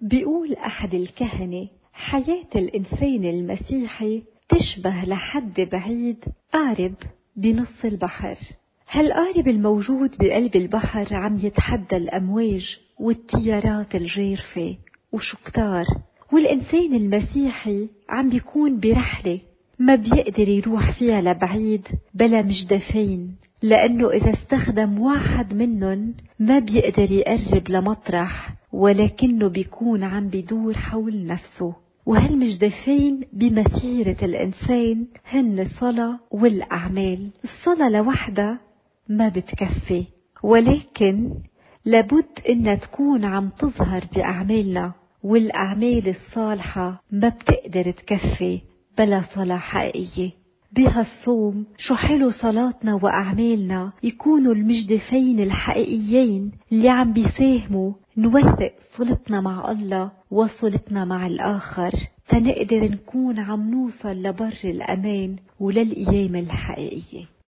بيقول أحد الكهنة: حياة الإنسان المسيحي تشبه لحد بعيد قارب بنص البحر. هالقارب الموجود بقلب البحر عم يتحدى الأمواج والتيارات الجارفة وشو كتار، والإنسان المسيحي عم بيكون برحلة ما بيقدر يروح فيها لبعيد بلا مجدفين، لأنه إذا استخدم واحد منهم ما بيقدر يقرب لمطرح، ولكنه بيكون عم بيدور حول نفسه. وهالمجدفين بمسيرة الإنسان هن الصلاة والأعمال. الصلاة لوحدها ما بتكفي، ولكن لابد إنها تكون عم تظهر بأعمالنا، والأعمال الصالحة ما بتقدر تكفي بلا صلاة حقيقية. بهالصوم شو حلو صلاتنا وأعمالنا يكونوا المجدفين الحقيقيين اللي عم بيساهموا نوثق صلتنا مع الله وصلتنا مع الآخر، تنقدر نكون عم نوصل لبر الأمان وللقيامة الحقيقية.